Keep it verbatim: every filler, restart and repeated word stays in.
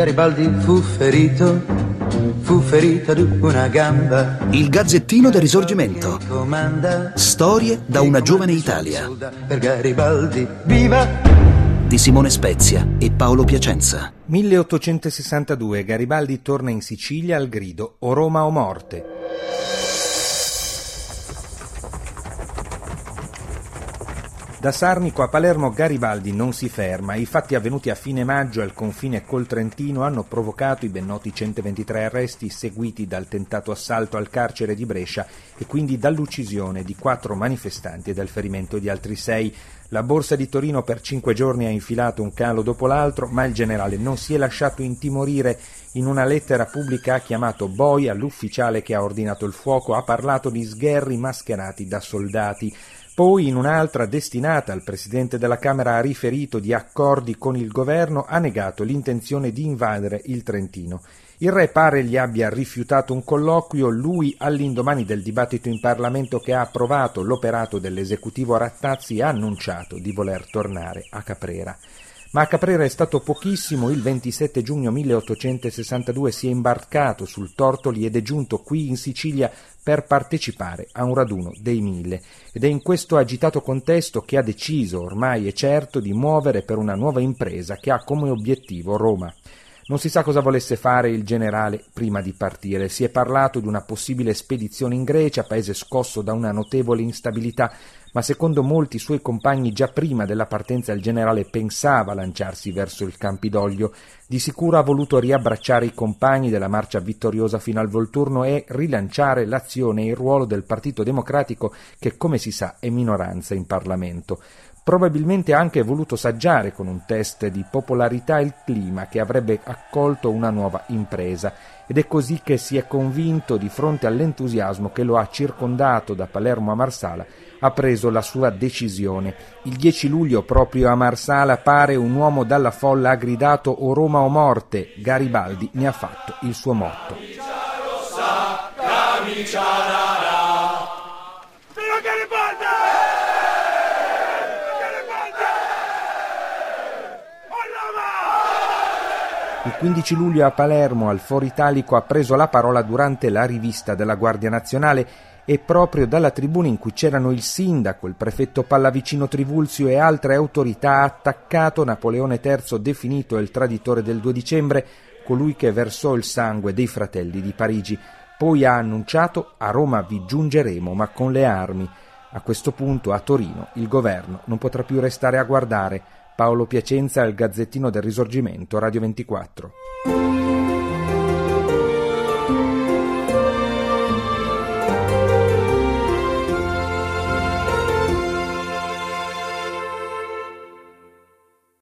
Garibaldi fu ferito, fu ferito di una gamba. Il Gazzettino del Risorgimento. Storie da una giovane Italia. Per Garibaldi, viva! Di Simone Spezia e Paolo Piacenza. milleottocentosessantadue, Garibaldi torna in Sicilia al grido "O Roma o morte". Da Sarnico a Palermo Garibaldi non si ferma. I fatti avvenuti a fine maggio al confine col Trentino hanno provocato i ben noti centoventitré arresti seguiti dal tentato assalto al carcere di Brescia e quindi dall'uccisione di quattro manifestanti e dal ferimento di altri sei. La borsa di Torino per cinque giorni ha infilato un calo dopo l'altro, ma il generale non si è lasciato intimorire. In una lettera pubblica ha chiamato boia l'ufficiale che ha ordinato il fuoco, ha parlato di sgherri mascherati da soldati. Poi, in un'altra destinata al Presidente della Camera, ha riferito di accordi con il governo, ha negato l'intenzione di invadere il Trentino. Il re pare gli abbia rifiutato un colloquio, lui all'indomani del dibattito in Parlamento che ha approvato l'operato dell'esecutivo Rattazzi ha annunciato di voler tornare a Caprera. Ma a Caprera è stato pochissimo. Il ventisette giugno milleottocentosessantadue si è imbarcato sul Tortoli ed è giunto qui in Sicilia per partecipare a un raduno dei Mille. Ed è in questo agitato contesto che ha deciso, ormai è certo, di muovere per una nuova impresa che ha come obiettivo Roma. Non si sa cosa volesse fare il generale prima di partire. Si è parlato di una possibile spedizione in Grecia, paese scosso da una notevole instabilità, ma secondo molti suoi compagni già prima della partenza il generale pensava lanciarsi verso il Campidoglio. Di sicuro ha voluto riabbracciare i compagni della marcia vittoriosa fino al Volturno e rilanciare l'azione e il ruolo del Partito Democratico che, come si sa, è minoranza in Parlamento. Probabilmente ha anche voluto saggiare con un test di popolarità il clima che avrebbe accolto una nuova impresa ed è così che si è convinto, di fronte all'entusiasmo che lo ha circondato da Palermo a Marsala, ha preso la sua decisione. Il dieci luglio, proprio a Marsala, pare un uomo dalla folla ha gridato "O Roma o morte". Garibaldi ne ha fatto il suo motto. Camicia rossa, camicia nera. Viva Garibaldi! Il quindici luglio a Palermo, al Foro Italico, ha preso la parola durante la rivista della Guardia Nazionale e proprio dalla tribuna in cui c'erano il sindaco, il prefetto Pallavicino Trivulzio e altre autorità ha attaccato Napoleone terzo, definito il traditore del due dicembre, colui che versò il sangue dei fratelli di Parigi. Poi ha annunciato: a Roma vi giungeremo, ma con le armi. A questo punto a Torino il governo non potrà più restare a guardare. Paolo Piacenza, il Gazzettino del Risorgimento, Radio ventiquattro.